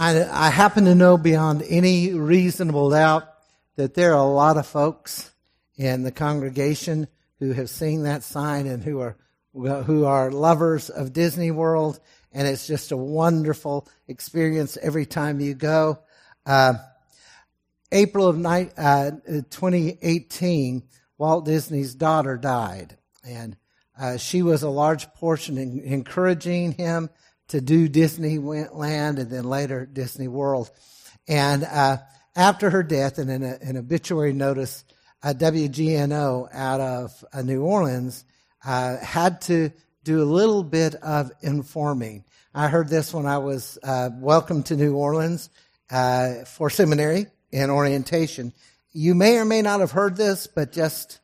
I happen to know beyond any reasonable doubt that there are a lot of folks in the congregation who have seen that sign and who are lovers of Disney World, and it's just a wonderful experience every time you go. April of 2018, Walt Disney's daughter died, and she was a large portion in encouraging him to do Disneyland and then later Disney World. And after her death, and in an obituary notice, WGNO out of New Orleans had to do a little bit of informing. I heard this when I was welcomed to New Orleans for seminary and orientation. You may or may not have heard this, but just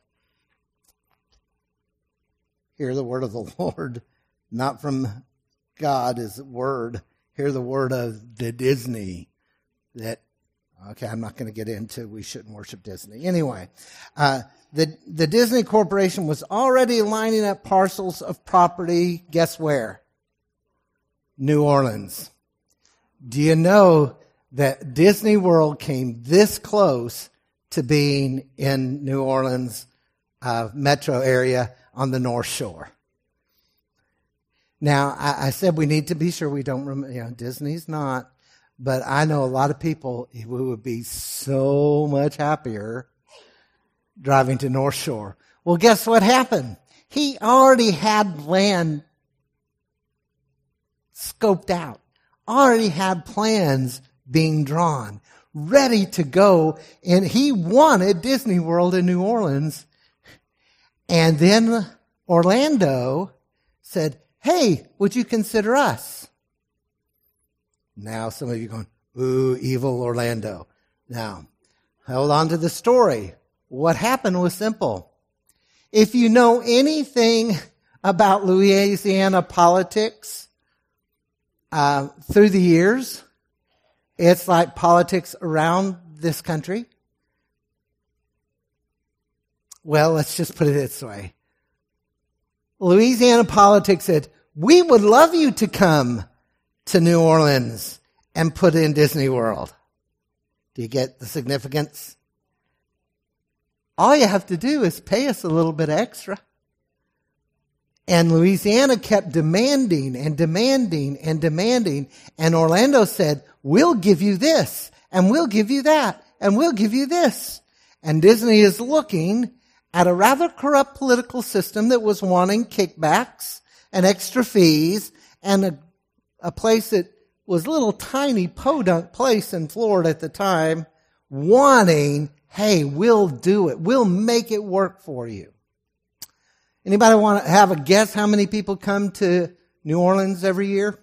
hear the word of the Lord, not from God is the word. Hear the word of the Disney that, okay, I'm not going to get into, we shouldn't worship Disney. Anyway, the Disney Corporation was already lining up parcels of property, guess where? New Orleans. Do you know that Disney World came this close to being in New Orleans metro area on the North Shore? Now, I said we need to be sure we don't remember, Disney's not, but I know a lot of people who would be so much happier driving to North Shore. Well, guess what happened? He already had land scoped out, already had plans being drawn, ready to go, and he wanted Disney World in New Orleans. And then Orlando said, hey, would you consider us? Now some of you going, ooh, evil Orlando. Now, hold on to the story. What happened was simple. If you know anything about Louisiana politics through the years, it's like politics around this country. Well, let's just put it this way. Louisiana politics said, we would love you to come to New Orleans and put in Disney World. Do you get the significance? All you have to do is pay us a little bit extra. And Louisiana kept demanding and demanding and demanding. And Orlando said, we'll give you this, and we'll give you that, and we'll give you this. And Disney is looking at a rather corrupt political system that was wanting kickbacks and extra fees, and a place that was a little tiny podunk place in Florida at the time, wanting, hey, we'll do it. We'll make it work for you. Anybody want to have a guess how many people come to New Orleans every year?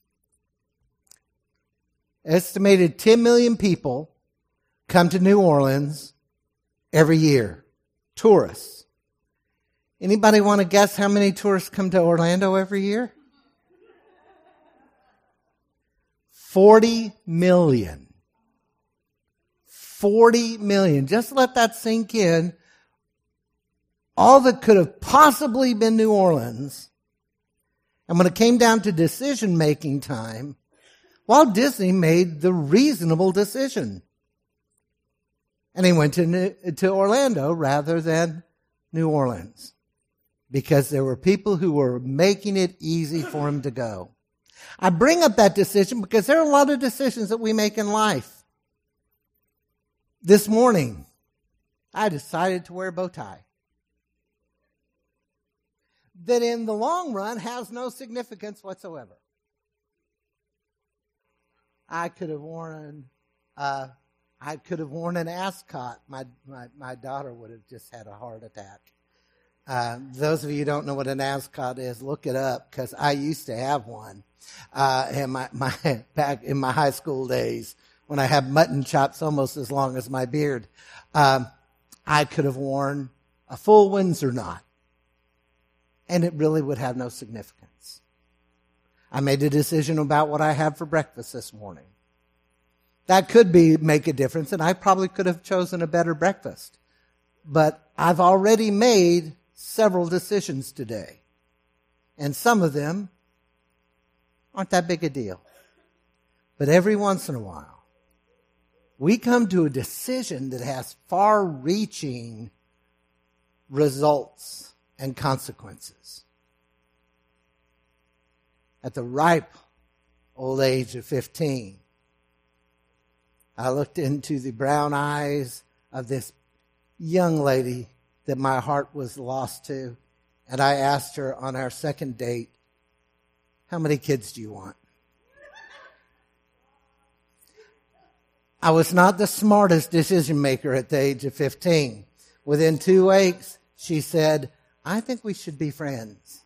Estimated 10 million people come to New Orleans every year. Tourists. Anybody want to guess how many tourists come to Orlando every year? 40 million. 40 million. Just let that sink in. All that could have possibly been New Orleans. And when it came down to decision-making time, Walt Disney made the reasonable decision. And he went to Orlando rather than New Orleans, because there were people who were making it easy for him to go. I bring up that decision because there are a lot of decisions that we make in life. This morning, I decided to wear a bow tie. That in the long run has no significance whatsoever. I could have worn an ascot. My daughter would have just had a heart attack. Those of you who don't know what an ascot is, look it up, because I used to have one. Back in my high school days, when I had mutton chops almost as long as my beard, I could have worn a full Windsor knot, and it really would have no significance. I made a decision about what I had for breakfast this morning. That could make a difference, and I probably could have chosen a better breakfast. But I've already made several decisions today, and some of them aren't that big a deal. But every once in a while, we come to a decision that has far-reaching results and consequences. At the ripe old age of 15, I looked into the brown eyes of this young lady that my heart was lost to, and I asked her on our second date, "How many kids do you want?" I was not the smartest decision maker at the age of 15. Within 2 weeks, she said, "I think we should be friends."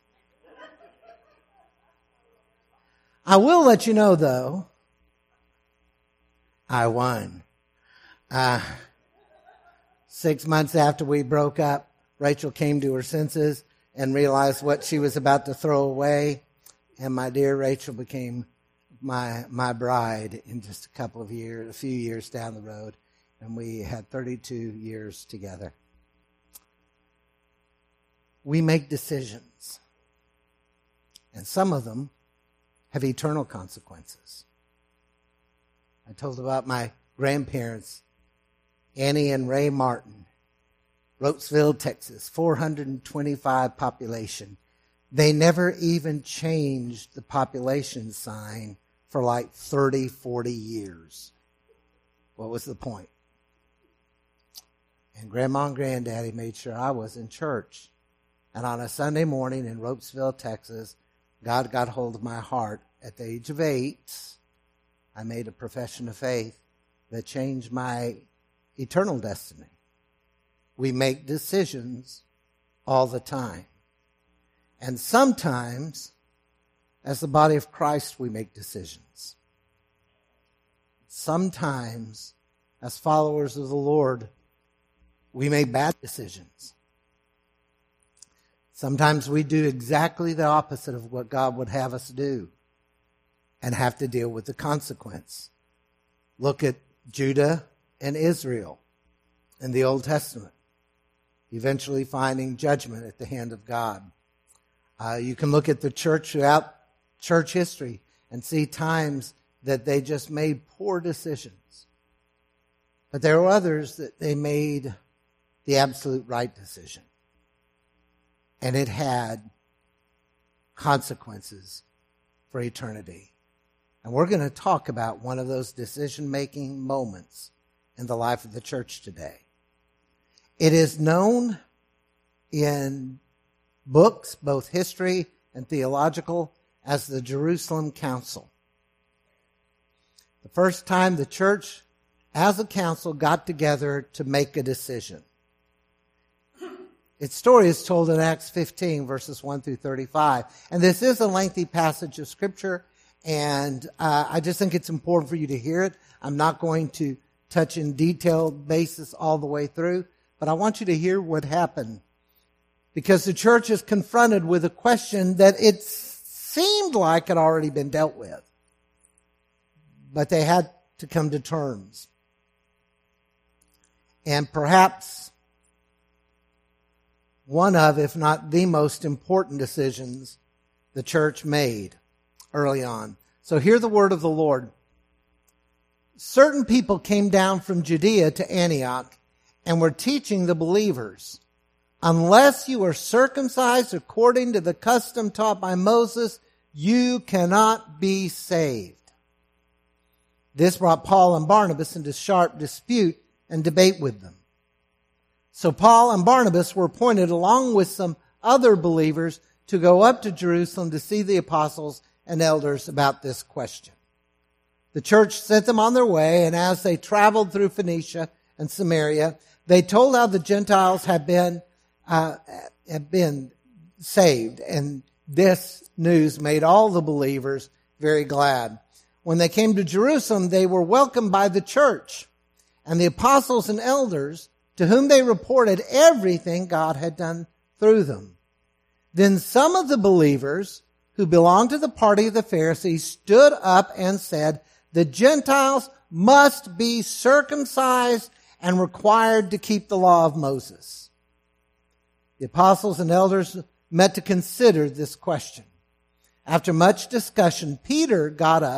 I will let you know, though, I won. 6 months after we broke up, Rachel came to her senses and realized what she was about to throw away. And my dear Rachel became my bride in just a few years down the road. And we had 32 years together. We make decisions. And some of them have eternal consequences. I told about my grandparents, Annie and Ray Martin, Ropesville, Texas, 425 population. They never even changed the population sign for like 30, 40 years. What was the point? And Grandma and Granddaddy made sure I was in church. And on a Sunday morning in Ropesville, Texas, God got hold of my heart. At the age of 8, I made a profession of faith that changed my eternal destiny. We make decisions all the time. And sometimes, as the body of Christ, we make decisions. Sometimes, as followers of the Lord, we make bad decisions. Sometimes we do exactly the opposite of what God would have us do and have to deal with the consequence. Look at Judah and Israel in the Old Testament, eventually finding judgment at the hand of God. You can look at the church throughout church history and see times that they just made poor decisions. But there were others that they made the absolute right decision. And it had consequences for eternity. And we're going to talk about one of those decision-making moments in the life of the church today. It is known in books, both history and theological, as the Jerusalem Council. The first time the church, as a council, got together to make a decision. Its story is told in Acts 15, verses 1 through 35. And this is a lengthy passage of Scripture, and I just think it's important for you to hear it. I'm not going to touch in detailed basis all the way through, but I want you to hear what happened. Because the church is confronted with a question that it seemed like had already been dealt with. But they had to come to terms. And perhaps one of, if not the most important decisions the church made early on. So hear the word of the Lord. Certain people came down from Judea to Antioch and were teaching the believers, "Unless you are circumcised according to the custom taught by Moses, you cannot be saved." This brought Paul and Barnabas into sharp dispute and debate with them. So Paul and Barnabas were appointed along with some other believers to go up to Jerusalem to see the apostles and elders about this question. The church sent them on their way, and as they traveled through Phoenicia and Samaria, they told how the Gentiles had been saved, and this news made all the believers very glad. When they came to Jerusalem, they were welcomed by the church and the apostles and elders, to whom they reported everything God had done through them. Then some of the believers who belonged to the party of the Pharisees stood up and said, "The Gentiles must be circumcised and required to keep the law of Moses." The apostles and elders met to consider this question. After much discussion, Peter got up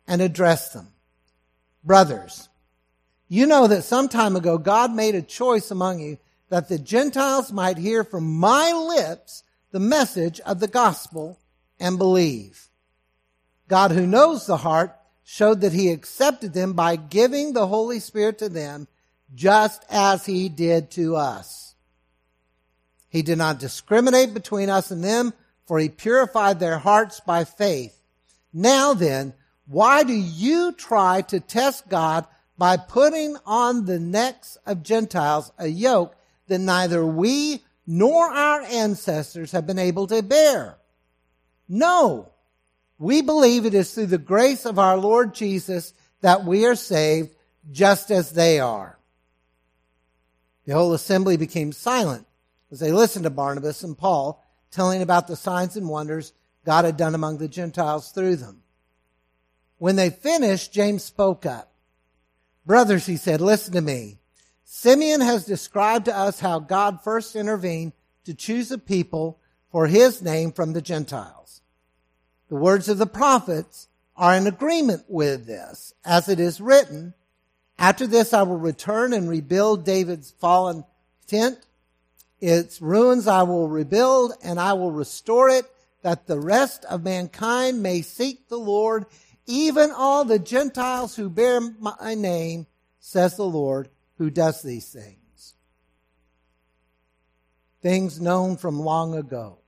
and addressed them. Brothers, you know that some time ago God made a choice among you that the Gentiles might hear from my lips the message of the gospel and believe. God, who knows the heart, showed that he accepted them by giving the Holy Spirit to them, just as he did to us. He did not discriminate between us and them, for he purified their hearts by faith. Now then, why do you try to test God by putting on the necks of Gentiles a yoke that neither we nor our ancestors have been able to bear? No, we believe it is through the grace of our Lord Jesus that we are saved, just as they are. The whole assembly became silent as they listened to Barnabas and Paul telling about the signs and wonders God had done among the Gentiles through them. When they finished, James spoke up. Brothers, he said, listen to me. Simeon has described to us how God first intervened to choose a people for his name from the Gentiles. The words of the prophets are in agreement with this. As it is written, after this I will return and rebuild David's fallen tent. Its ruins I will rebuild, and I will restore it, that the rest of mankind may seek the Lord, even all the Gentiles who bear my name, says the Lord, who does these things. Things known from long ago.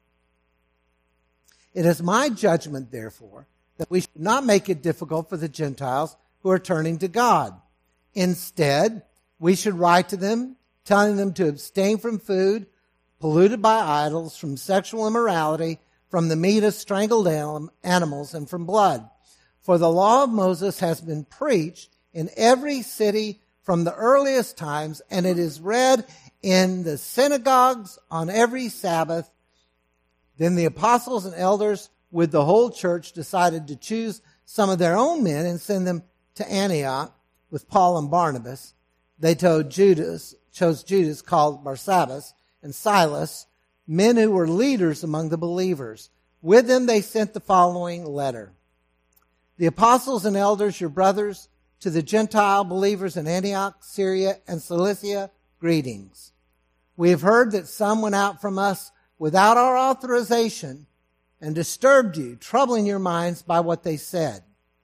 It is my judgment, therefore, that we should not make it difficult for the Gentiles who are turning to God. Instead, we should write to them, telling them to abstain from food polluted by idols, from sexual immorality, from the meat of strangled animals, and from blood. For the law of Moses has been preached in every city from the earliest times, and it is read in the synagogues on every Sabbath. Then the apostles and elders with the whole church decided to choose some of their own men and send them to Antioch with Paul and Barnabas. They chose Judas, called Barsabbas, and Silas, men who were leaders among the believers. With them they sent the following letter. The apostles and elders, your brothers, to the Gentile believers in Antioch, Syria, and Cilicia, greetings. We have heard that some went out from us without our authorization and disturbed you, troubling your minds by what they said.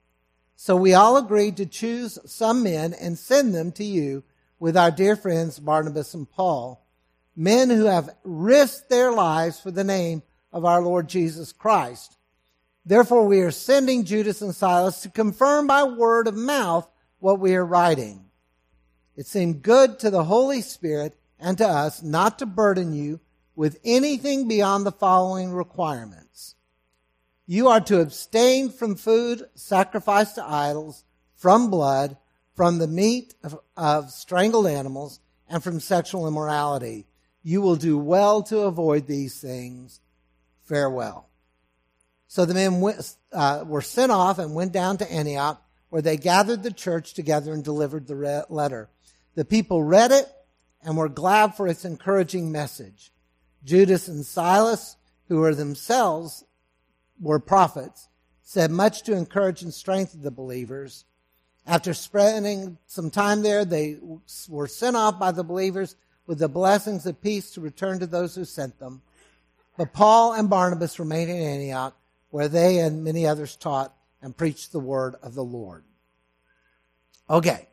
So we all agreed to choose some men and send them to you with our dear friends Barnabas and Paul, men who have risked their lives for the name of our Lord Jesus Christ. Therefore we are sending Judas and Silas to confirm by word of mouth what we are writing. It seemed good to the Holy Spirit and to us not to burden you with anything beyond the following requirements. You are to abstain from food sacrificed to idols, from blood, from the meat of strangled animals, and from sexual immorality. You will do well to avoid these things. Farewell. So the men were sent off and went down to Antioch, where they gathered the church together and delivered the letter. The people read it and were glad for its encouraging message. Judas and Silas, who were themselves were prophets, said much to encourage and strengthen the believers. After spending some time there, they were sent off by the believers with the blessings of peace to return to those who sent them. But Paul and Barnabas remained in Antioch, where they and many others taught and preached the word of the Lord. Okay.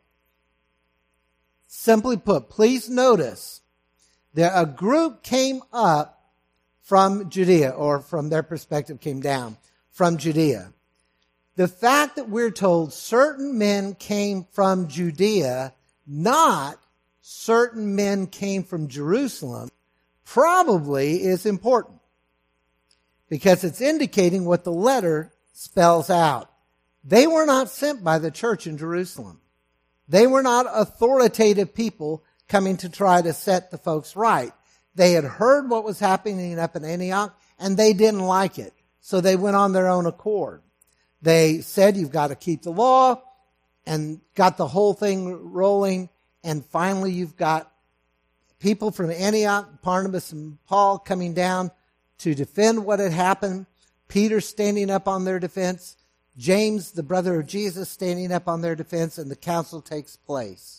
Simply put, please notice that a group came up from Judea, or from their perspective came down from Judea. The fact that we're told certain men came from Judea, not certain men came from Jerusalem, probably is important, because it's indicating what the letter spells out. They were not sent by the church in Jerusalem. They were not authoritative people coming to try to set the folks right. They had heard what was happening up in Antioch, and they didn't like it. So they went on their own accord. They said, you've got to keep the law, and got the whole thing rolling. And finally, you've got people from Antioch, Barnabas and Paul, coming down to defend what had happened. Peter standing up on their defense. James, the brother of Jesus, standing up on their defense, and the council takes place.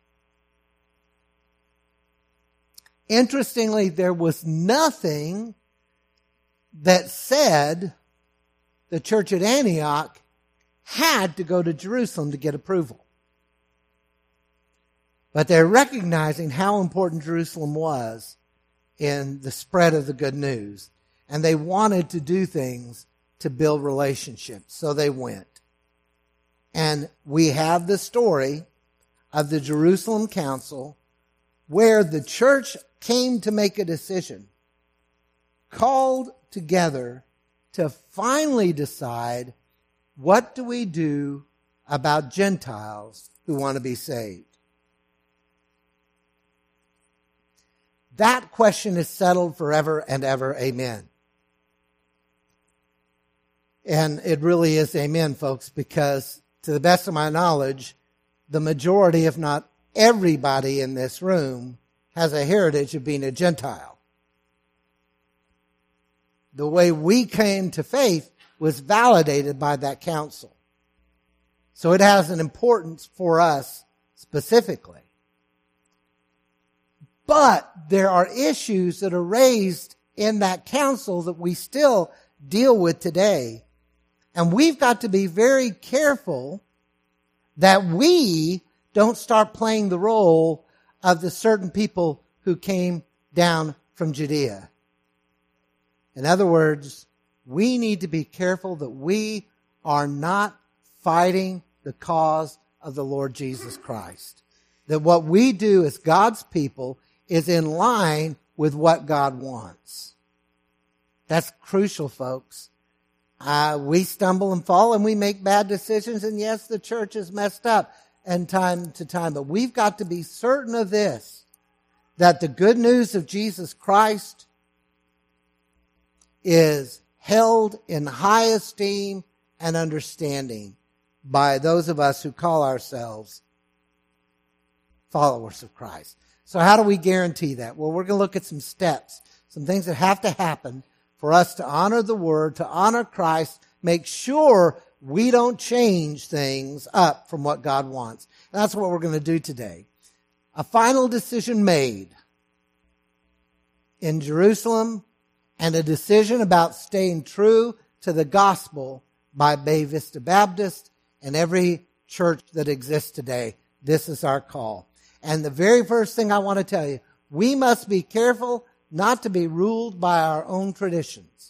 Interestingly, there was nothing that said the church at Antioch had to go to Jerusalem to get approval. But they're recognizing how important Jerusalem was in the spread of the good news. And they wanted to do things to build relationships. So they went. And we have the story of the Jerusalem Council where the church came to make a decision, called together to finally decide, what do we do about Gentiles who want to be saved? That question is settled forever and ever. Amen. And it really is amen, folks, because to the best of my knowledge, the majority, if not everybody in this room, has a heritage of being a Gentile. The way we came to faith was validated by that council. So it has an importance for us specifically. But there are issues that are raised in that council that we still deal with today. And we've got to be very careful that we don't start playing the role of the certain people who came down from Judea. In other words, we need to be careful that we are not fighting the cause of the Lord Jesus Christ. That what we do as God's people is in line with what God wants. That's crucial, folks. We stumble and fall and we make bad decisions, and yes, the church is messed up and time to time, but we've got to be certain of this, that the good news of Jesus Christ is held in high esteem and understanding by those of us who call ourselves followers of Christ. So how do we guarantee that? Well, we're going to look at some steps, some things that have to happen for us to honor the Word, to honor Christ, make sure we don't change things up from what God wants. And that's what we're going to do today. A final decision made in Jerusalem, and a decision about staying true to the gospel by Bay Vista Baptist and every church that exists today. This is our call. And the very first thing I want to tell you, we must be careful not to be ruled by our own traditions.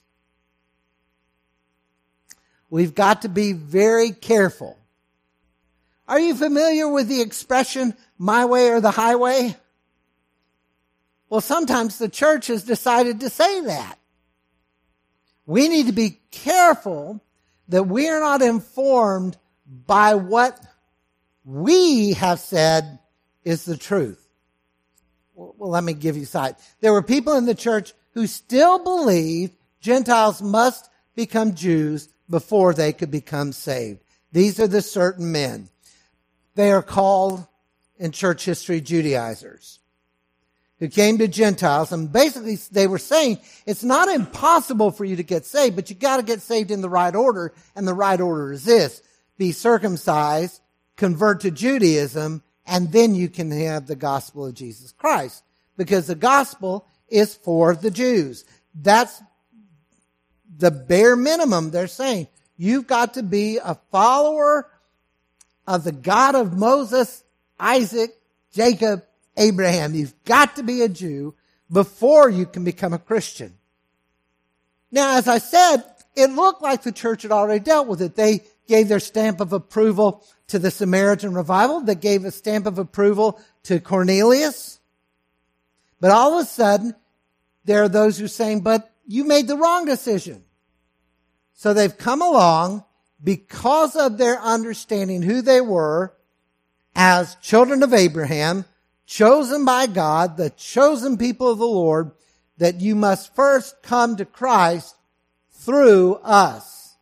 We've got to be very careful. Are you familiar with the expression, my way or the highway? Well, sometimes the church has decided to say that. We need to be careful that we are not informed by what we have said is the truth. Well, let me give you sight. There were people in the church who still believed Gentiles must become Jews before they could become saved. These are the certain men. They are called in church history Judaizers, who came to Gentiles, and basically they were saying it's not impossible for you to get saved, but you got to get saved in the right order, and the right order is this: be circumcised, convert to Judaism, and then you can have the gospel of Jesus Christ, because the gospel is for the Jews. That's the bare minimum they're saying. You've got to be a follower of the God of Moses, Isaac, Jacob, Abraham. You've got to be a Jew before you can become a Christian. Now, as I said, it looked like the church had already dealt with it. They gave their stamp of approval to the Samaritan revival. They gave a stamp of approval to Cornelius. But all of a sudden, there are those who are saying, but you made the wrong decision. So they've come along because of their understanding who they were as children of Abraham, chosen by God, the chosen people of the Lord, that you must first come to Christ through us.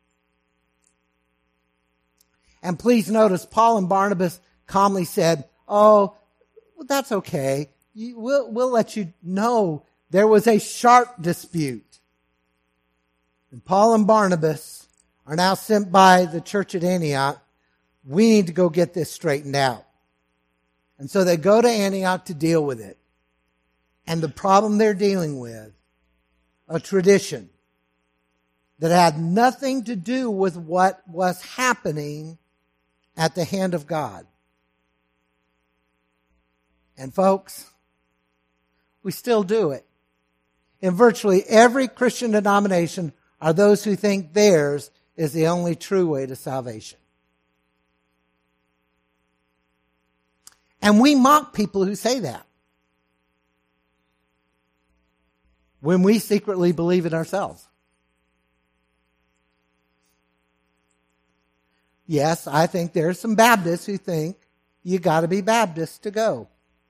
And please notice, Paul and Barnabas calmly said, oh, well, that's okay. We'll let you know there was a sharp dispute. And Paul and Barnabas are now sent by the church at Antioch. We need to go get this straightened out. And so they go to Antioch to deal with it. And the problem they're dealing with, a tradition that had nothing to do with what was happening at the hand of God. And folks, we still do it. In virtually every Christian denomination are those who think theirs is the only true way to salvation. And we mock people who say that, when we secretly believe it ourselves. Yes, I think there are some Baptists who think you got to be Baptist to go.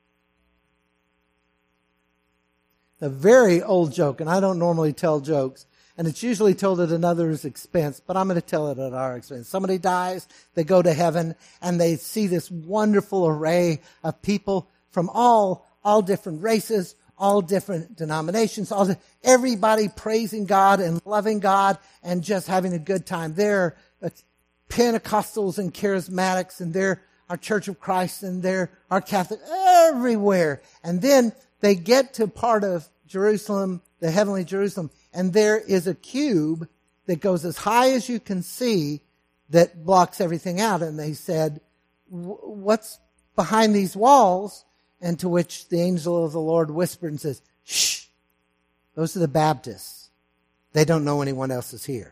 A very old joke, and I don't normally tell jokes, and it's usually told at another's expense, but I'm going to tell it at our expense. Somebody dies, they go to heaven, and they see this wonderful array of people from all different races, all different denominations, everybody praising God and loving God and just having a good time. There are Pentecostals and Charismatics, and there are Church of Christ, and there are Catholics, everywhere. And then they get to part of Jerusalem, the heavenly Jerusalem, and there is a cube that goes as high as you can see that blocks everything out. And they said, what's behind these walls? And to which the angel of the Lord whispered and says, shh, those are the Baptists. They don't know anyone else is here.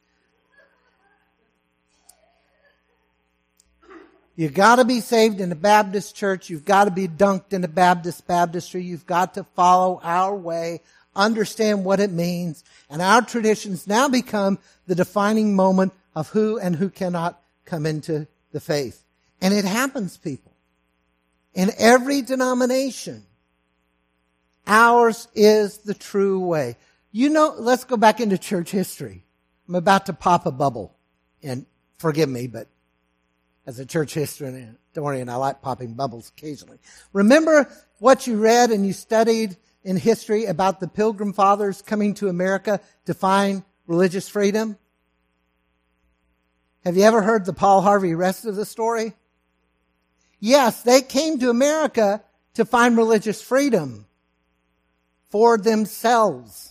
You got to be saved in the Baptist church. You've got to be dunked in the Baptist baptistry. You've got to follow our way, understand what it means. And our traditions now become the defining moment of who and who cannot come into the faith. And it happens, people. In every denomination, ours is the true way. You know, let's go back into church history. I'm about to pop a bubble. And forgive me, but as a church historian, I like popping bubbles occasionally. Remember what you read and you studied in history about the Pilgrim Fathers coming to America to find religious freedom? Have you ever heard the Paul Harvey rest of the story? Yes, they came to America to find religious freedom for themselves.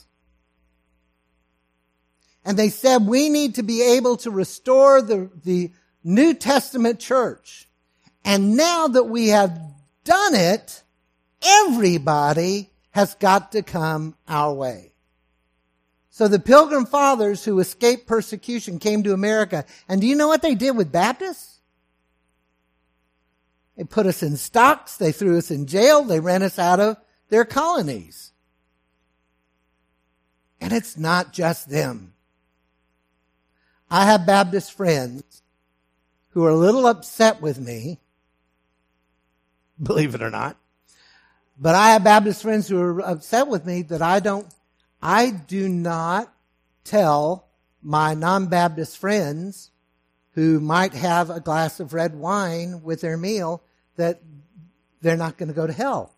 And they said, we need to be able to restore the New Testament church. And now that we have done it, everybody has got to come our way. So the Pilgrim Fathers who escaped persecution came to America. And do you know what they did with Baptists? They put us in stocks. They threw us in jail. They ran us out of their colonies. And it's not just them. I have Baptist friends who are a little upset with me, believe it or not. But I have Baptist friends who are upset with me that I do not tell my non-Baptist friends who might have a glass of red wine with their meal that they're not going to go to hell.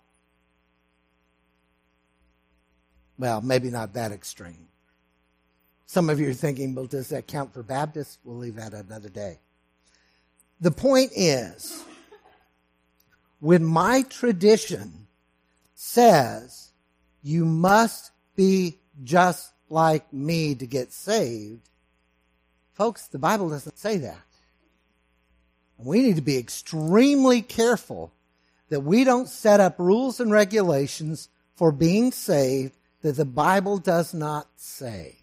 Well, maybe not that extreme. Some of you are thinking, well, does that count for Baptists? We'll leave that another day. The point is, when my tradition says you must be just like me to get saved, folks, the Bible doesn't say that. We need to be extremely careful that we don't set up rules and regulations for being saved that the Bible does not say.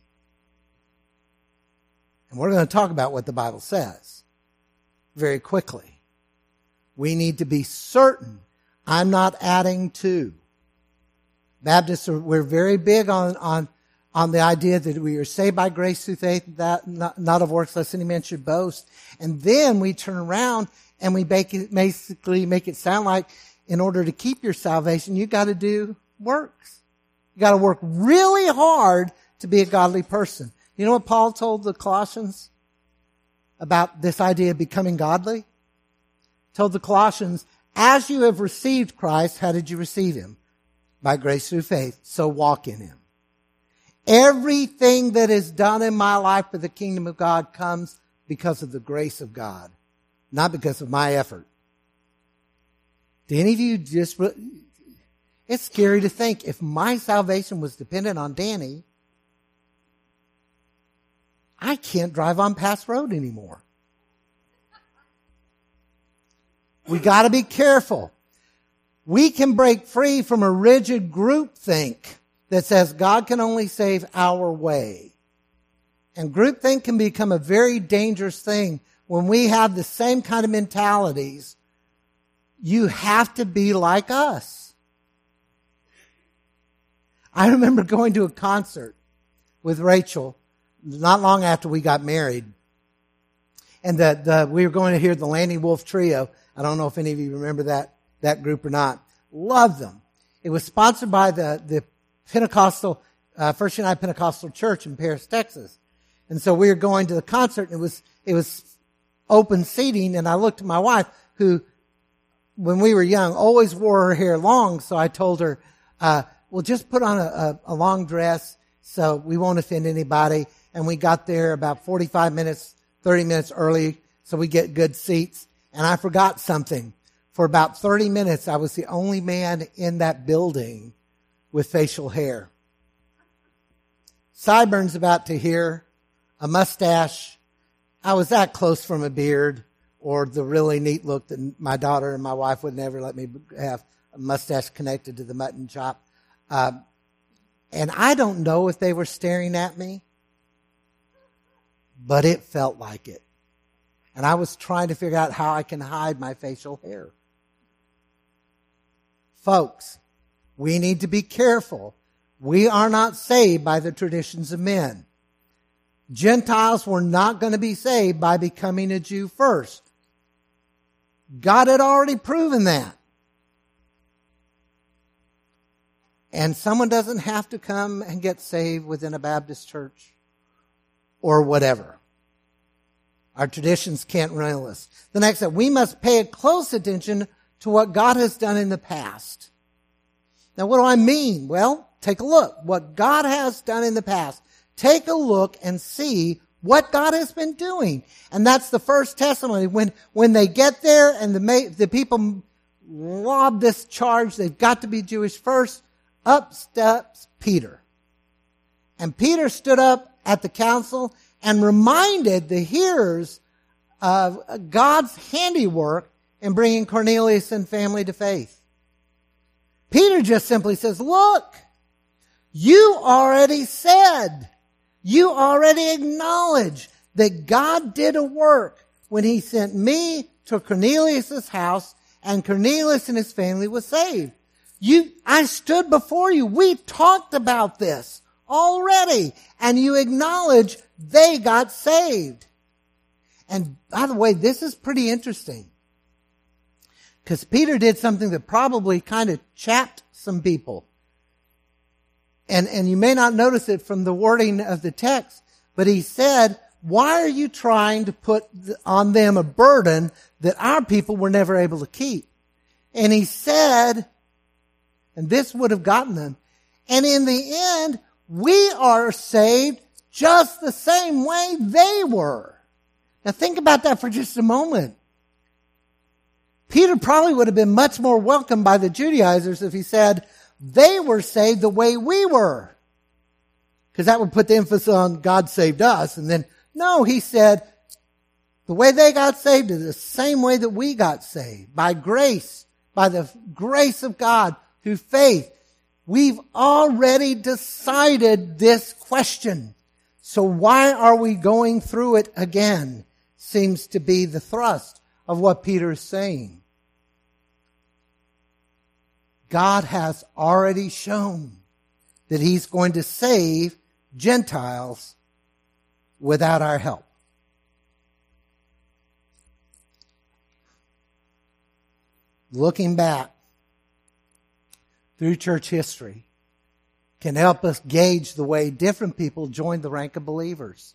And we're going to talk about what the Bible says very quickly. We need to be certain I'm not adding to. Baptists, we're very big on the idea that we are saved by grace through faith, that not of works, lest any man should boast. And then we turn around and we basically make it sound like in order to keep your salvation, you got to do works. You got to work really hard to be a godly person. You know what Paul told the Colossians about this idea of becoming godly? He told the Colossians, as you have received Christ, how did you receive him? By grace through faith, so walk in him. Everything that is done in my life for the kingdom of God comes because of the grace of God, not because of my effort. Do any of you just... It's scary to think if my salvation was dependent on Danny, I can't drive on Pass Road anymore. We got to be careful. We can break free from a rigid groupthink that says God can only save our way. And groupthink can become a very dangerous thing when we have the same kind of mentalities. You have to be like us. I remember going to a concert with Rachel not long after we got married. And we were going to hear the Lanny Wolf Trio. I don't know if any of you remember that group or not. Loved them. It was sponsored by the Pentecostal, First United Pentecostal Church in Paris, Texas. And so we were going to the concert, and it was open seating, and I looked at my wife, who, when we were young, always wore her hair long, so I told her, well, just put on a long dress so we won't offend anybody. And we got there about 45 minutes, 30 minutes early, so we get good seats. And I forgot something. For about 30 minutes, I was the only man in that building with facial hair. Sideburns about to here, a mustache. I was that close from a beard, or the really neat look that my daughter and my wife would never let me have, a mustache connected to the mutton chop. And I don't know if they were staring at me, but it felt like it. And I was trying to figure out how I can hide my facial hair. Folks, we need to be careful. We are not saved by the traditions of men. Gentiles were not going to be saved by becoming a Jew first. God had already proven that. And someone doesn't have to come and get saved within a Baptist church or whatever. Our traditions can't run us. The next step, we must pay close attention to what God has done in the past. Now, what do I mean? Well, take a look. What God has done in the past. Take a look and see what God has been doing. And that's the first testimony. When they get there and the people lob this charge, they've got to be Jewish first, up steps Peter. And Peter stood up at the council and reminded the hearers of God's handiwork in bringing Cornelius and family to faith. Peter just simply says, look, you already said, you already acknowledged that God did a work when he sent me to Cornelius' house, and Cornelius and his family was saved. I stood before you. We talked about this already, and you acknowledge they got saved. And by the way, this is pretty interesting, because Peter did something that probably kind of chapped some people. And you may not notice it from the wording of the text, but he said, why are you trying to put on them a burden that our people were never able to keep? And he said, and this would have gotten them, and in the end, we are saved just the same way they were. Now think about that for just a moment. Peter probably would have been much more welcomed by the Judaizers if he said, they were saved the way we were. Because that would put the emphasis on God saved us. And then, no, he said, the way they got saved is the same way that we got saved. By grace, by the grace of God, through faith. We've already decided this question. So why are we going through it again? Seems to be the thrust of what Peter is saying. God has already shown that he's going to save Gentiles without our help. Looking back through church history can help us gauge the way different people joined the rank of believers.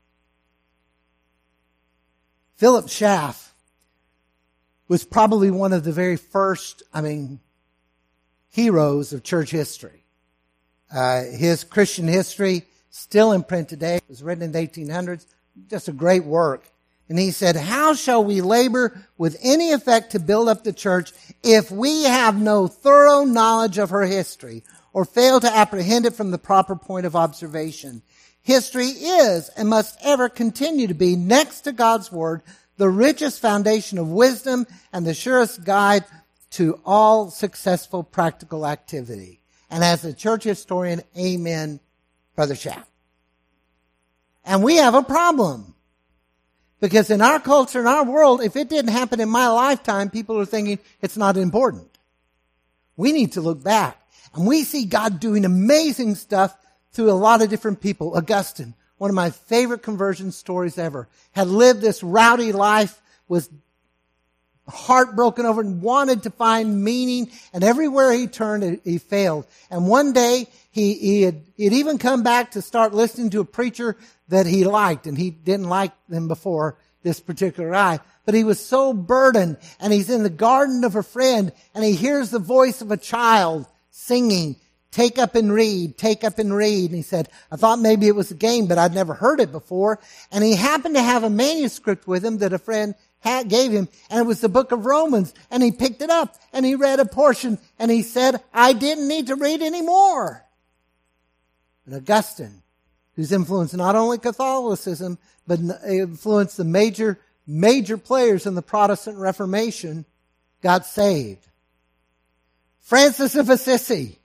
Philip Schaff was probably one of the very first, heroes of church history. His Christian history, still in print today. It was written in the 1800s. Just a great work. And he said, how shall we labor with any effect to build up the church if we have no thorough knowledge of her history or fail to apprehend it from the proper point of observation? History is and must ever continue to be, next to God's Word, the richest foundation of wisdom and the surest guide to all successful practical activity. And as a church historian, amen, Brother Schaff. And we have a problem. Because in our culture, in our world, if it didn't happen in my lifetime, people are thinking it's not important. We need to look back. And we see God doing amazing stuff through a lot of different people. Augustine, one of my favorite conversion stories ever, had lived this rowdy life, was heartbroken over and wanted to find meaning. And everywhere he turned, he failed. And one day, he'd even come back to start listening to a preacher that he liked, and he didn't like them before, this particular guy. But he was so burdened, and he's in the garden of a friend, and he hears the voice of a child singing, take up and read, take up and read. And he said, I thought maybe it was a game, but I'd never heard it before. And he happened to have a manuscript with him that a friend gave him, and it was the book of Romans. And he picked it up, and he read a portion, and he said, I didn't need to read anymore. And Augustine, who's influenced not only Catholicism, but influenced the major players in the Protestant Reformation, got saved. Francis of Assisi,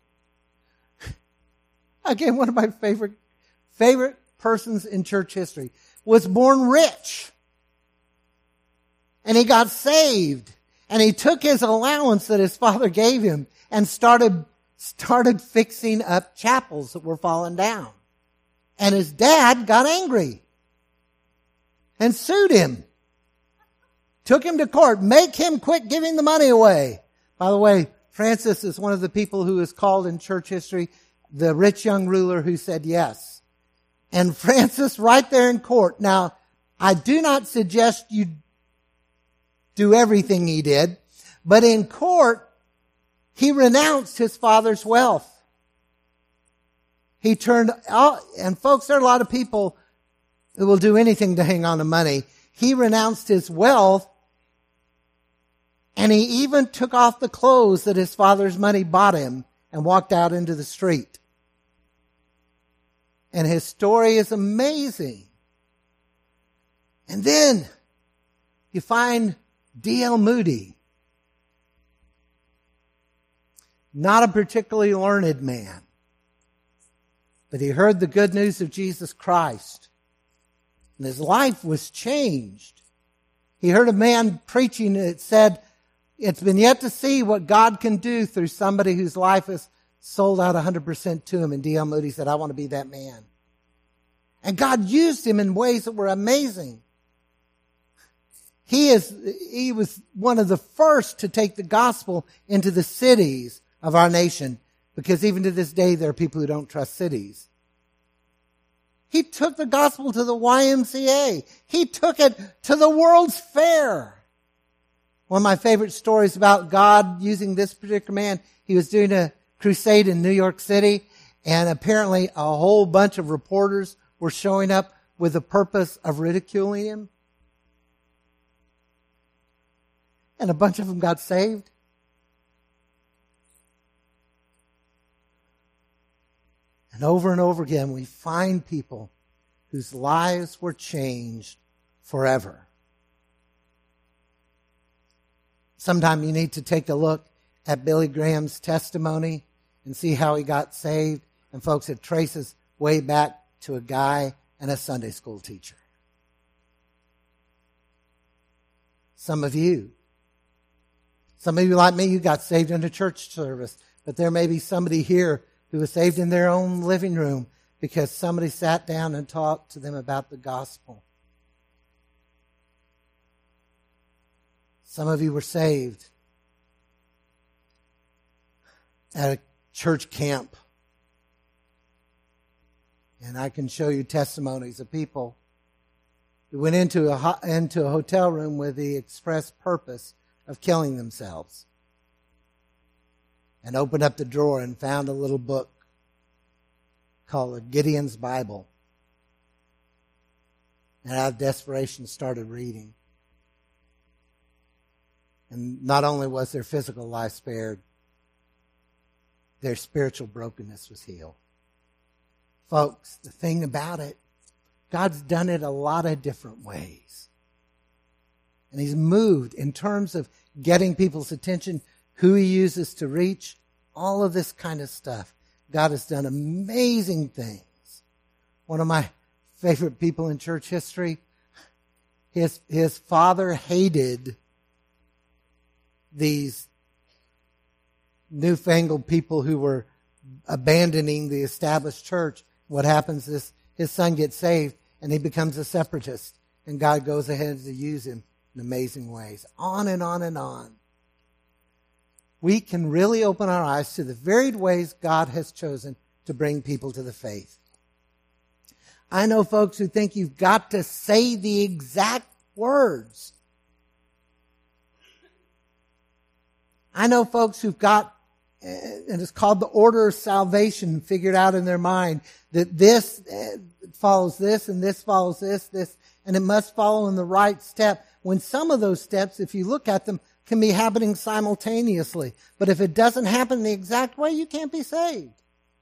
again, one of my favorite persons in church history, was born rich. And he got saved. And he took his allowance that his father gave him and started fixing up chapels that were falling down. And his dad got angry and sued him. Took him to court. Make him quit giving the money away. By the way, Francis is one of the people who is called in church history the rich young ruler who said yes. And Francis right there in court. Now, I do not suggest you do everything he did, but in court, he renounced his father's wealth. He turned out, and folks, there are a lot of people who will do anything to hang on to money. He renounced his wealth, and he even took off the clothes that his father's money bought him and walked out into the street. And his story is amazing. And then you find D.L. Moody. Not a particularly learned man. But he heard the good news of Jesus Christ. And his life was changed. He heard a man preaching that said, it's been yet to see what God can do through somebody whose life is sold out 100% to him. And D.L. Moody said, I want to be that man. And God used him in ways that were amazing. He was one of the first to take the gospel into the cities of our nation, because even to this day there are people who don't trust cities. He took the gospel to the YMCA. He took it to the World's Fair. One of my favorite stories about God using this particular man, he was doing a crusade in New York City, and apparently a whole bunch of reporters were showing up with the purpose of ridiculing him. And a bunch of them got saved. And over again, we find people whose lives were changed forever. Sometime you need to take a look at Billy Graham's testimony and see how he got saved. And folks, it traces way back to a guy and a Sunday school teacher. Some of you like me, you got saved in a church service. But there may be somebody here who was saved in their own living room because somebody sat down and talked to them about the gospel. Some of you were saved at a church camp. And I can show you testimonies of people who went into a hotel room with the express purpose of killing themselves, and opened up the drawer and found a little book called Gideon's Bible. And out of desperation started reading. And not only was their physical life spared, their spiritual brokenness was healed. Folks, the thing about it, God's done it a lot of different ways. And He's moved in terms of getting people's attention, who He uses to reach, all of this kind of stuff. God has done amazing things. One of my favorite people in church history, his father hated these newfangled people who were abandoning the established church. What happens is his son gets saved and he becomes a separatist, and God goes ahead to use him in amazing ways. On and on and on. We can really open our eyes to the varied ways God has chosen to bring people to the faith. I know folks who think you've got to say the exact words. I know folks who've got, and it's called the order of salvation, figured out in their mind that this follows this and this follows this, and it must follow in the right step. When some of those steps, if you look at them, can be happening simultaneously. But if it doesn't happen the exact way, you can't be saved.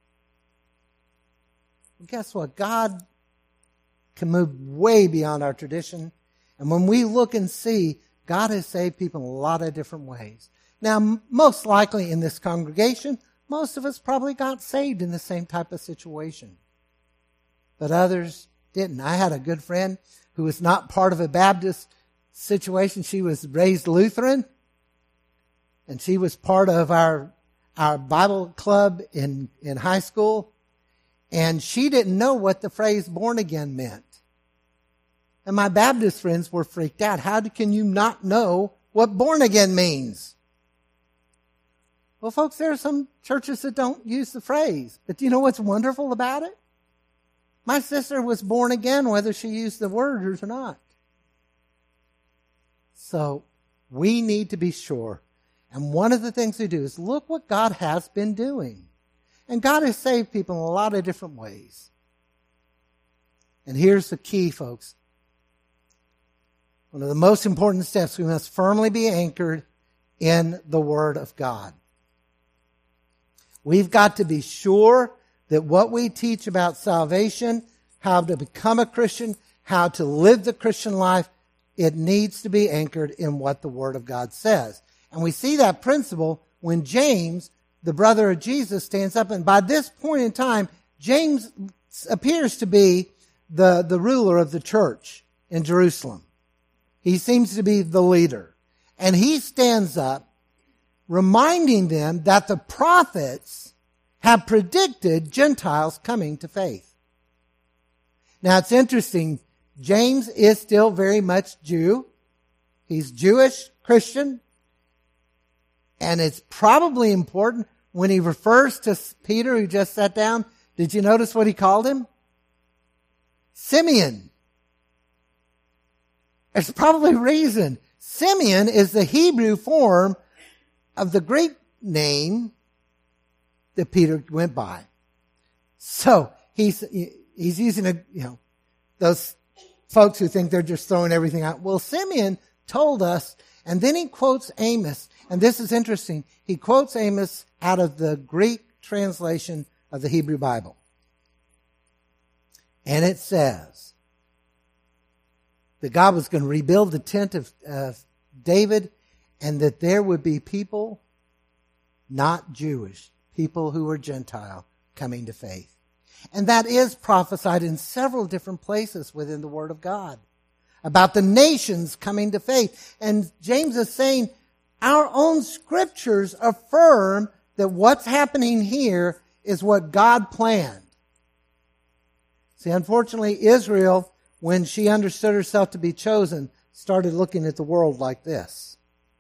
Well, guess what? God can move way beyond our tradition. And when we look and see, God has saved people in a lot of different ways. Now, most likely in this congregation, most of us probably got saved in the same type of situation. But others didn't. I had a good friend who was not part of a Baptist situation. She was raised Lutheran, and she was part of our Bible club in high school, and she didn't know what the phrase born again meant. And my Baptist friends were freaked out. How can you not know what born again means? Well, folks, there are some churches that don't use the phrase. But do you know what's wonderful about it? My sister was born again whether she used the word or not. So we need to be sure. And one of the things we do is look what God has been doing. And God has saved people in a lot of different ways. And here's the key, folks. One of the most important steps, we must firmly be anchored in the Word of God. We've got to be sure that what we teach about salvation, how to become a Christian, how to live the Christian life, it needs to be anchored in what the Word of God says. And we see that principle when James, the brother of Jesus, stands up. And by this point in time, James appears to be the ruler of the church in Jerusalem. He seems to be the leader. And he stands up reminding them that the prophets have predicted Gentiles coming to faith. Now it's interesting, James is still very much Jew. He's Jewish, Christian. And it's probably important when he refers to Peter, who just sat down. Did you notice what he called him? Simeon. There's probably a reason. Simeon is the Hebrew form of the Greek name that Peter went by. So he's using those folks who think they're just throwing everything out. Well, Simeon told us, and then he quotes Amos. And this is interesting. He quotes Amos out of the Greek translation of the Hebrew Bible. And it says that God was going to rebuild the tent of David, and that there would be people, not Jewish, people who were Gentile, coming to faith. And that is prophesied in several different places within the Word of God about the nations coming to faith. And James is saying our own scriptures affirm that what's happening here is what God planned. See, unfortunately, Israel, when she understood herself to be chosen, started looking at the world like this.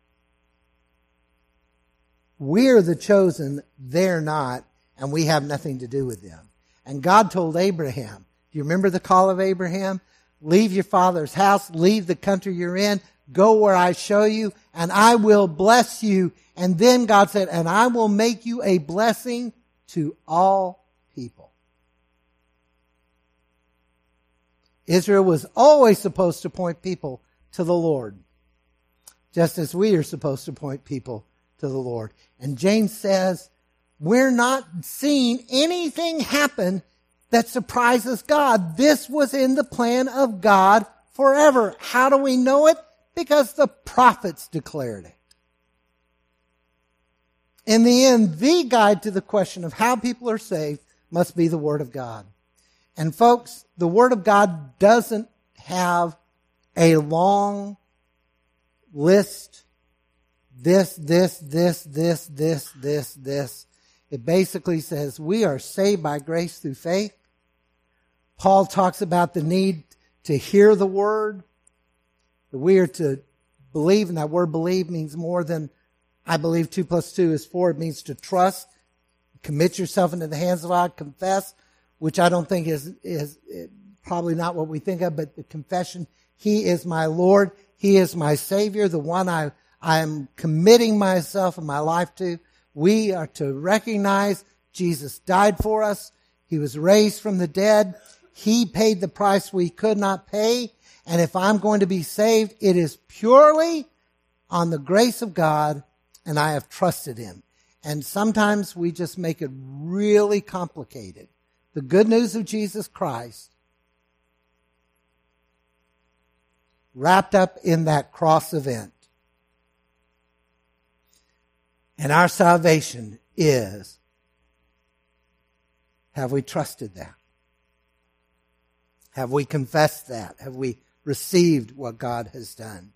We're the chosen, they're not, and we have nothing to do with them. And God told Abraham, do you remember the call of Abraham? Leave your father's house, leave the country you're in, go where I show you, and I will bless you. And then God said, and I will make you a blessing to all people. Israel was always supposed to point people to the Lord, just as we are supposed to point people to the Lord. And James says, we're not seeing anything happen that surprises God. This was in the plan of God forever. How do we know it? Because the prophets declared it. In the end, the guide to the question of how people are saved must be the Word of God. And folks, the Word of God doesn't have a long list. This. It basically says we are saved by grace through faith. Paul talks about the need to hear the Word. That we are to believe, and that word believe means more than I believe 2 + 2 is 4. It means to trust, commit yourself into the hands of God, confess, which I don't think is probably not what we think of, but the confession, He is my Lord, He is my Savior, the one I am committing myself and my life to. We are to recognize Jesus died for us. He was raised from the dead. He paid the price we could not pay. And if I'm going to be saved, it is purely on the grace of God, and I have trusted Him. And sometimes we just make it really complicated. The good news of Jesus Christ wrapped up in that cross event. And our salvation is, have we trusted that? Have we confessed that? Have we received what God has done?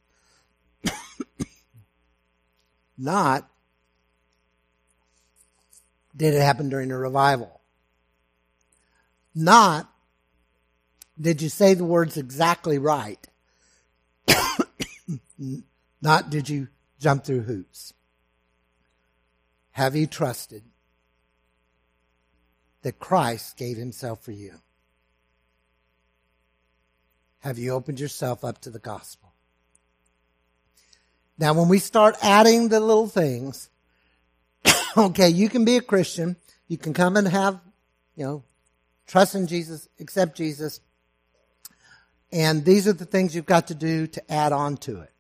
Not, did it happen during a revival? Not, did you say the words exactly right? Not, did you jump through hoops? Have you trusted that Christ gave Himself for you? Have you opened yourself up to the gospel? Now, when we start adding the little things, okay, you can be a Christian. You can come and have, trust in Jesus, accept Jesus. And these are the things you've got to do to add on to it.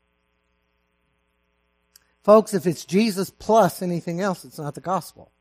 Folks, if it's Jesus plus anything else, it's not the gospel.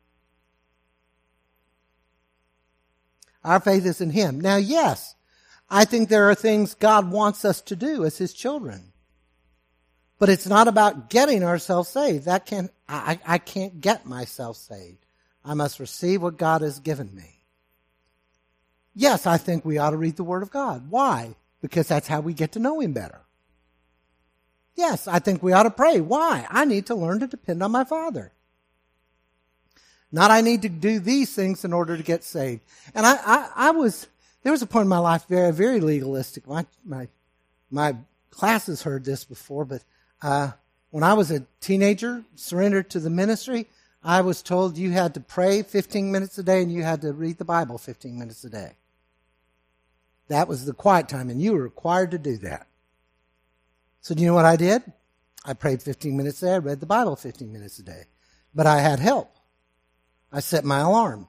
Our faith is in Him. Now, yes, I think there are things God wants us to do as His children. But it's not about getting ourselves saved. I can't get myself saved. I must receive what God has given me. Yes, I think we ought to read the Word of God. Why? Because that's how we get to know Him better. Yes, I think we ought to pray. Why? I need to learn to depend on my Father. Not I need to do these things in order to get saved. And there was a point in my life very, very legalistic. My classes heard this before, but when I was a teenager, surrendered to the ministry, I was told you had to pray 15 minutes a day and you had to read the Bible 15 minutes a day. That was the quiet time, and you were required to do that. So do you know what I did? I prayed 15 minutes a day. I read the Bible 15 minutes a day. But I had help. I set my alarm.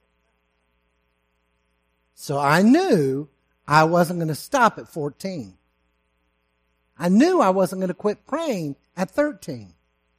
So I knew I wasn't going to stop at 14. I knew I wasn't going to quit praying at 13.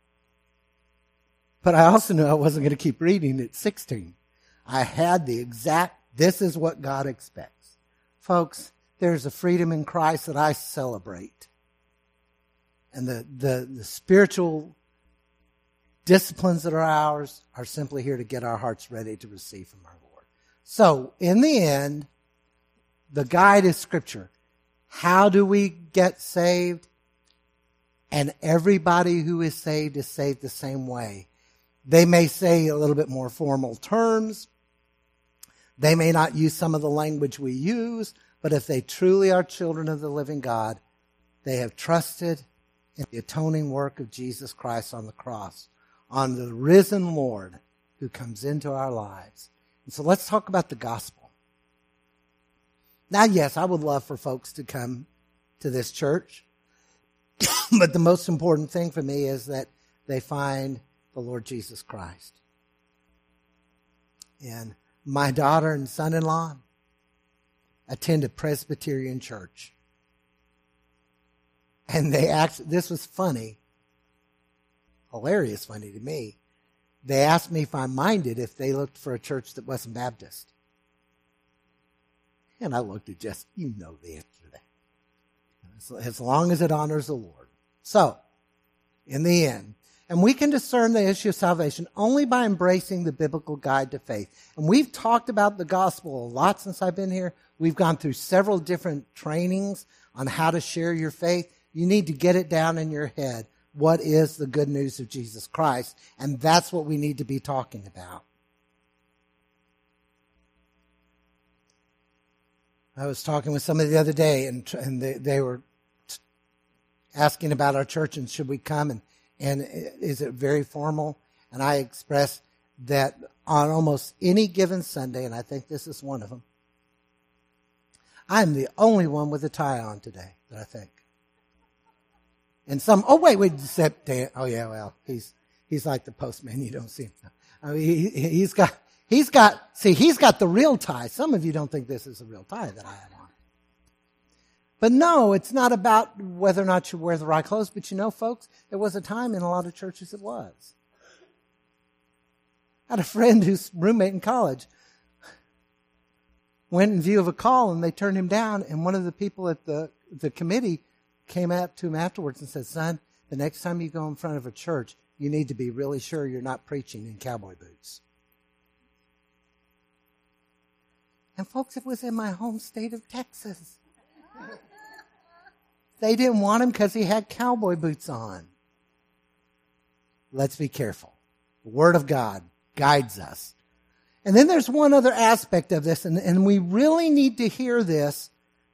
But I also knew I wasn't going to keep reading at 16. I had this is what God expects. Folks, there's a freedom in Christ that I celebrate. And the spiritual disciplines that are ours are simply here to get our hearts ready to receive from our Lord. So, in the end, the guide is Scripture. How do we get saved? And everybody who is saved the same way. They may say a little bit more formal terms. They may not use some of the language we use. But if they truly are children of the living God, they have trusted in the atoning work of Jesus Christ on the cross, on the risen Lord who comes into our lives. And so let's talk about the gospel. Now, yes, I would love for folks to come to this church. But the most important thing for me is that they find the Lord Jesus Christ. And my daughter and son-in-law, attend a Presbyterian church. And this was funny, hilarious funny to me. They asked me if I minded if they looked for a church that wasn't Baptist. And I looked at Jess, you know the answer to that. As long as it honors the Lord. So, in the end, and we can discern the issue of salvation only by embracing the biblical guide to faith. And we've talked about the gospel a lot since I've been here. We've gone through several different trainings on how to share your faith. You need to get it down in your head. What is the good news of Jesus Christ? And that's what we need to be talking about. I was talking with somebody the other day, and they were asking about our church and should we come, and is it very formal? And I expressed that on almost any given Sunday, and I think this is one of them, I'm the only one with a tie on today that I think. And except Dan. Oh yeah, well, he's like the postman. You don't see him. I mean, he's got the real tie. Some of you don't think this is a real tie that I have on. But no, it's not about whether or not you wear the right clothes. But you know, folks, there was a time in a lot of churches it was. I had a friend whose roommate in college went in view of a call, and they turned him down. And one of the people at the committee came up to him afterwards and said, son, the next time you go in front of a church, you need to be really sure you're not preaching in cowboy boots. And folks, it was in my home state of Texas. They didn't want him because he had cowboy boots on. Let's be careful. The Word of God guides us. And then there's one other aspect of this, and we really need to hear this.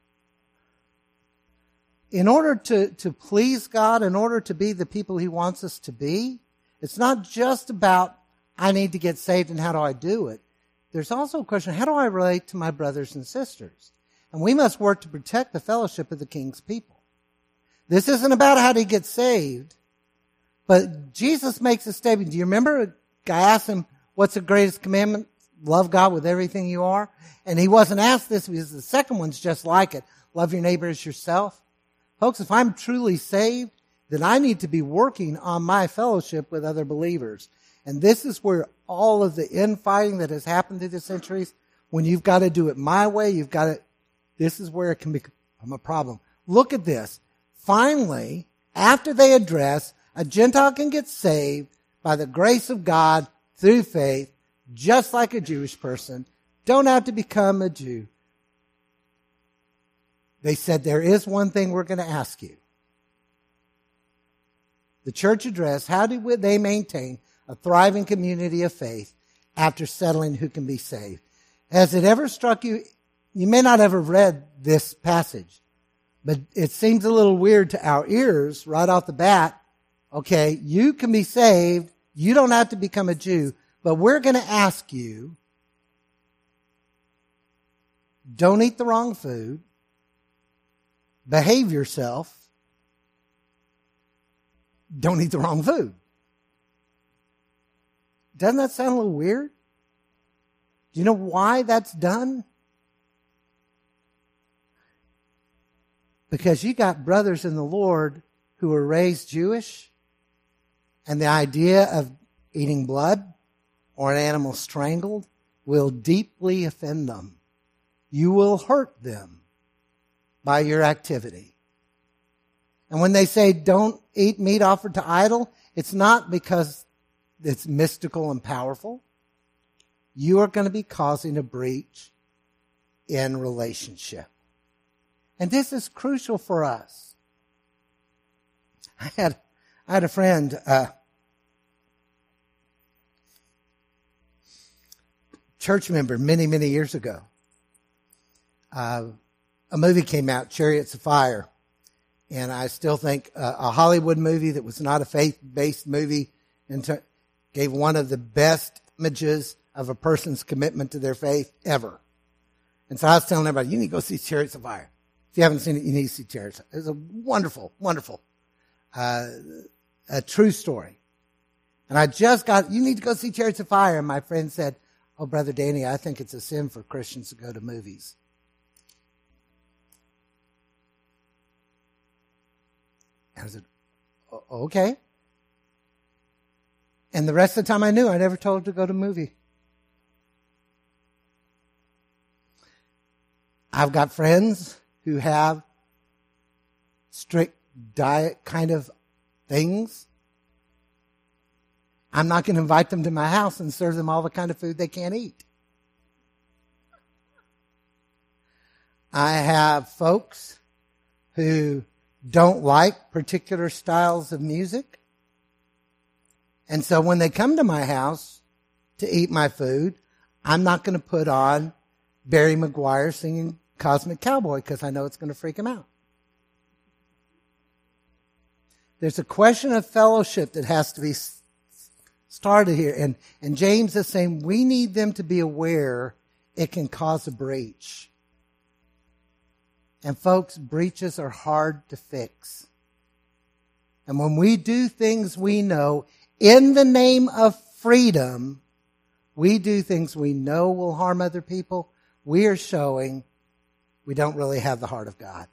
In order to please God, in order to be the people He wants us to be, it's not just about, I need to get saved and how do I do it. There's also a question, how do I relate to my brothers and sisters? And we must work to protect the fellowship of the King's people. This isn't about how to get saved, but Jesus makes a statement. Do you remember a guy asked him, what's the greatest commandment? Love God with everything you are. And he wasn't asked this because the second one's just like it. Love your neighbor as yourself. Folks, if I'm truly saved, then I need to be working on my fellowship with other believers. And this is where all of the infighting that has happened through the centuries, when you've got to do it my way, this is where it can become a problem. Look at this. Finally, after they address, a Gentile can get saved by the grace of God through faith, just like a Jewish person. Don't have to become a Jew. They said, there is one thing we're going to ask you. The church addressed, how do they maintain a thriving community of faith after settling who can be saved? Has it ever struck you? You may not have ever read this passage, but it seems a little weird to our ears right off the bat. Okay, you can be saved. You don't have to become a Jew, but we're going to ask you, don't eat the wrong food. Behave yourself. Don't eat the wrong food. Doesn't that sound a little weird? Do you know why that's done? Because you got brothers in the Lord who were raised Jewish, and the idea of eating blood or an animal strangled will deeply offend them. You will hurt them by your activity. And when they say don't eat meat offered to idol, it's not because it's mystical and powerful. You are going to be causing a breach in relationship. And this is crucial for us. I had a friend, church member many, many years ago. A movie came out, Chariots of Fire. And I still think a Hollywood movie that was not a faith-based movie gave one of the best images of a person's commitment to their faith ever. And so I was telling everybody, you need to go see Chariots of Fire. If you haven't seen it, you need to see Chariots of Fire. It's a wonderful, wonderful, a true story. And you need to go see Chariots of Fire. And my friend said, oh, Brother Danny, I think it's a sin for Christians to go to movies. And I said, okay. And the rest of the time I knew, I never told her to go to a movie. I've got friends who have strict diet kind of things. I'm not going to invite them to my house and serve them all the kind of food they can't eat. I have folks who don't like particular styles of music. And so when they come to my house to eat my food, I'm not going to put on Barry McGuire singing Cosmic Cowboy because I know it's going to freak them out. There's a question of fellowship that has to be started here. And James is saying we need them to be aware it can cause a breach. And folks, breaches are hard to fix. And when we do things we know in the name of freedom, we do things we know will harm other people, we are showing we don't really have the heart of God.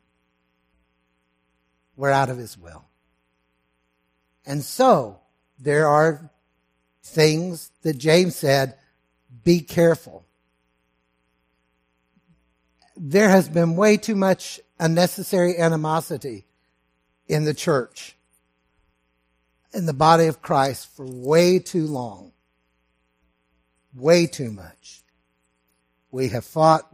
We're out of His will. And so, there are things that James said, be careful. There has been way too much unnecessary animosity in the church, in the body of Christ, for way too long. Way too much. We have fought.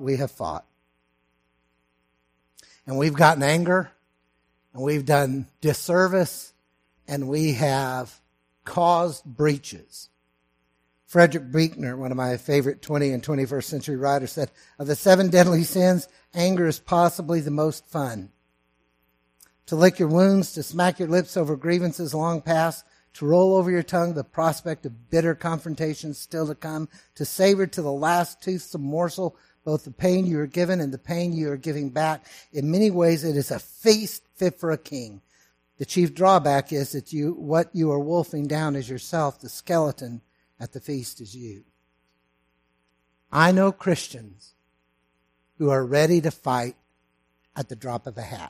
And we've gotten anger, and we've done disservice, and we have caused breaches. Frederick Buechner, one of my favorite 20th and 21st century writers, said, of the 7 deadly sins, anger is possibly the most fun. To lick your wounds, to smack your lips over grievances long past, to roll over your tongue the prospect of bitter confrontations still to come, to savor to the last toothsome morsel both the pain you are given and the pain you are giving back. In many ways, it is a feast fit for a king. The chief drawback is that what you are wolfing down is yourself. The skeleton at the feast is you. I know Christians who are ready to fight at the drop of a hat.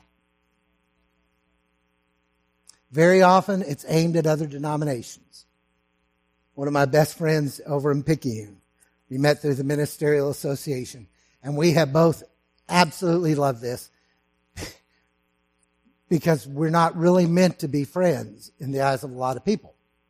Very often it's aimed at other denominations. One of my best friends over in Picayune, we met through the Ministerial Association, and we have both absolutely loved this because we're not really meant to be friends in the eyes of a lot of people.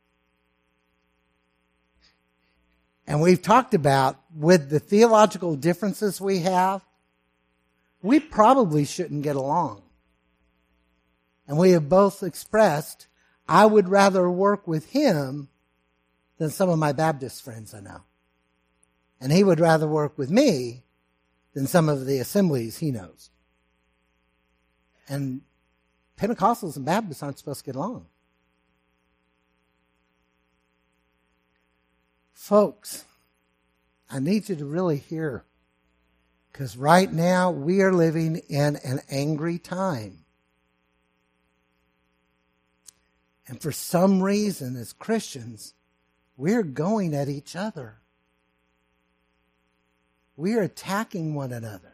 And we've talked about, with the theological differences we have, we probably shouldn't get along. And we have both expressed, I would rather work with him than some of my Baptist friends I know. And he would rather work with me than some of the assemblies he knows. And Pentecostals and Baptists aren't supposed to get along. Folks, I need you to really hear, because right now we are living in an angry time. And for some reason, as Christians, we're going at each other. We're attacking one another.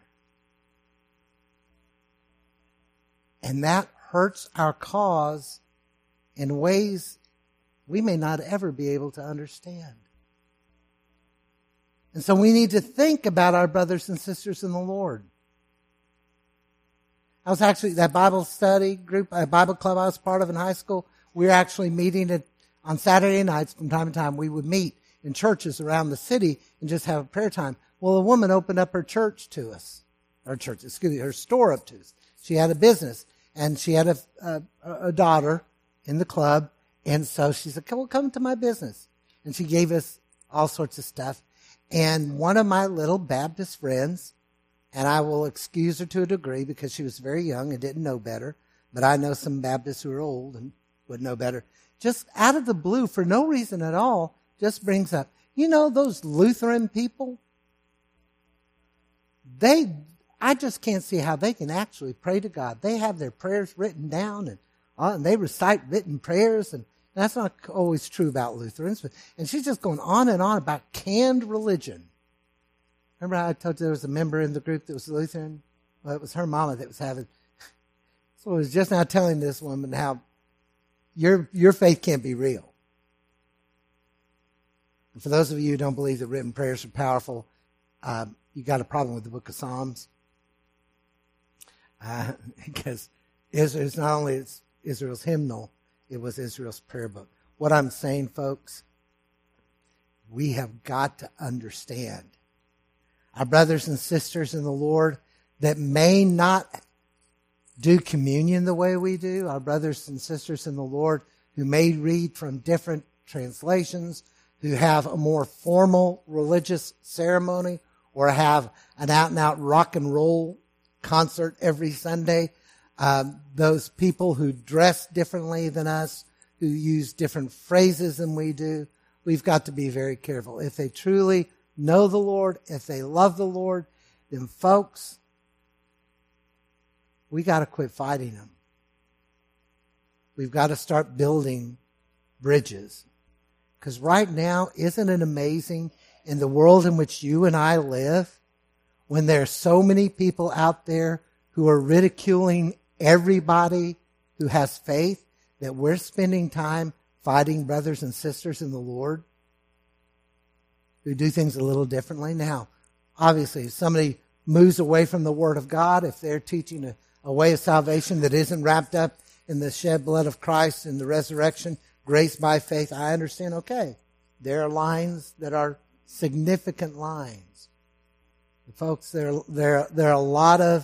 And that hurts our cause in ways we may not ever be able to understand. And so we need to think about our brothers and sisters in the Lord. I was actually, that Bible study group, a Bible club I was part of in high school, we were actually meeting on Saturday nights from time to time. We would meet in churches around the city and just have a prayer time. Well, a woman opened up her church to us. Her store up to us. She had a business, and she had a daughter in the club, and so she said, come to my business. And she gave us all sorts of stuff. And one of my little Baptist friends, and I will excuse her to a degree because she was very young and didn't know better, but I know some Baptists who are old and would know better, just out of the blue, for no reason at all, just brings up, those Lutheran people, I just can't see how they can actually pray to God. They have their prayers written down and they recite written prayers, and that's not always true about Lutherans. And she's just going on and on about canned religion. Remember how I told you there was a member in the group that was Lutheran? Well, it was her mama that was having. So I was just now telling this woman how your faith can't be real. And for those of you who don't believe that written prayers are powerful, you got a problem with the book of Psalms. Because Israel's not only Israel's hymnal, it was Israel's prayer book. What I'm saying, folks, we have got to understand our brothers and sisters in the Lord that may not do communion the way we do, our brothers and sisters in the Lord who may read from different translations, who have a more formal religious ceremony, or have an out-and-out rock and roll concert every Sunday. Those people who dress differently than us, who use different phrases than we do, we've got to be very careful. If they truly know the Lord, if they love the Lord, then folks, we got to quit fighting them. We've got to start building bridges. Because right now, isn't it amazing in the world in which you and I live, when there are so many people out there who are ridiculing everybody who has faith, that we're spending time fighting brothers and sisters in the Lord who do things a little differently? Now, obviously, if somebody moves away from the Word of God, if they're teaching a way of salvation that isn't wrapped up in the shed blood of Christ and the resurrection, grace by faith, I understand, okay. There are lines that are significant lines. Folks, there are a lot of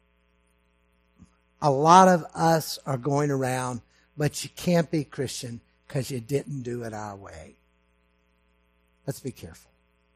us are going around, but you can't be Christian because you didn't do it our way. Let's be careful.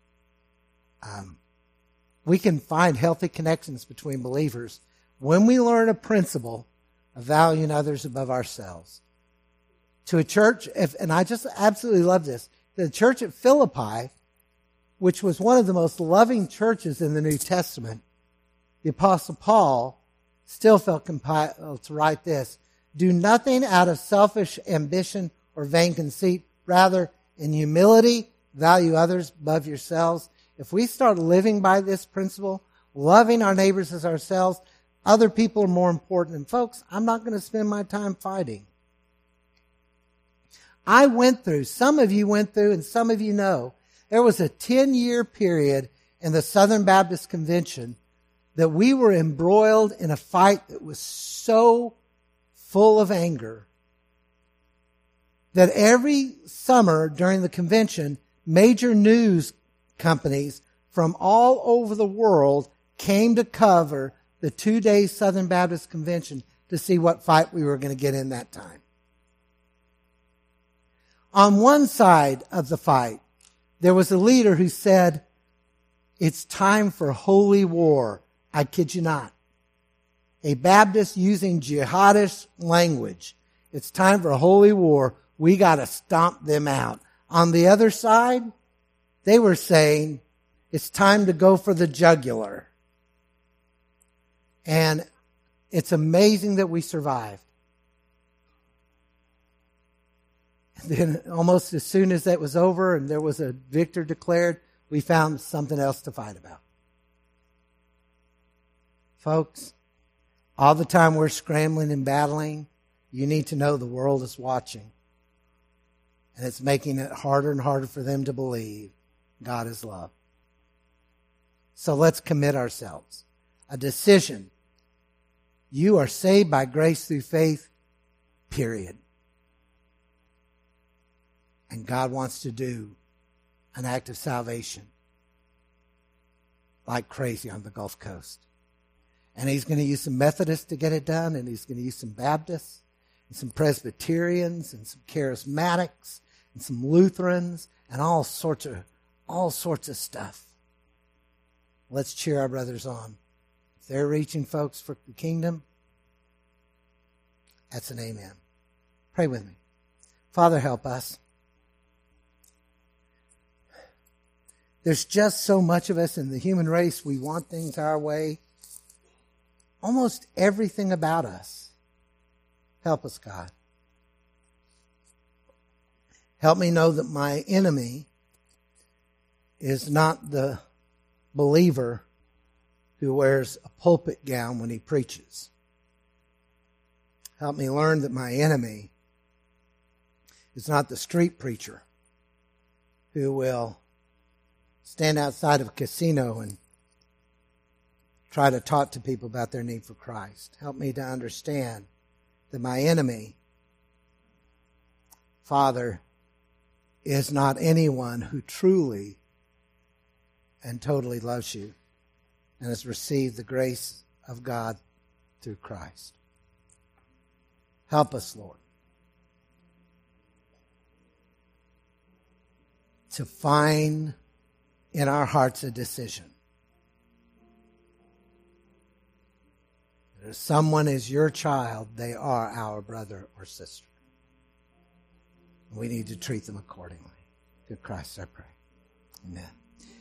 We can find healthy connections between believers when we learn a principle of valuing others above ourselves. To a church, and I just absolutely love this, the church at Philippi, which was one of the most loving churches in the New Testament, the Apostle Paul still felt compelled to write this: do nothing out of selfish ambition or vain conceit. Rather, in humility, value others above yourselves. If we start living by this principle, loving our neighbors as ourselves, other people are more important. And folks, I'm not going to spend my time fighting. I went through, some of you went through, and some of you know, there was a 10-year period in the Southern Baptist Convention that we were embroiled in a fight that was so full of anger that every summer during the convention, major news companies from all over the world came to cover the 2-day Southern Baptist Convention to see what fight we were going to get in that time. On one side of the fight, there was a leader who said, it's time for holy war. I kid you not. A Baptist using jihadist language. It's time for a holy war. We got to stomp them out. On the other side, they were saying, it's time to go for the jugular. And it's amazing that we survived. Then almost as soon as that was over and there was a victor declared, we found something else to fight about. Folks, all the time we're scrambling and battling, you need to know the world is watching. And it's making it harder and harder for them to believe God is love. So let's commit ourselves. A decision. You are saved by grace through faith, period. And God wants to do an act of salvation like crazy on the Gulf Coast. And He's going to use some Methodists to get it done, and He's going to use some Baptists, and some Presbyterians, and some Charismatics, and some Lutherans, and all sorts of stuff. Let's cheer our brothers on. If they're reaching folks for the kingdom, that's an amen. Pray with me. Father, help us. There's just so much of us in the human race. We want things our way. Almost everything about us. Help us, God. Help me know that my enemy is not the believer who wears a pulpit gown when he preaches. Help me learn that my enemy is not the street preacher who will stand outside of a casino and try to talk to people about their need for Christ. Help me to understand that my enemy, Father, is not anyone who truly and totally loves you and has received the grace of God through Christ. Help us, Lord, to find in our hearts a decision. That if someone is your child, they are our brother or sister. We need to treat them accordingly. Through Christ I pray. Amen.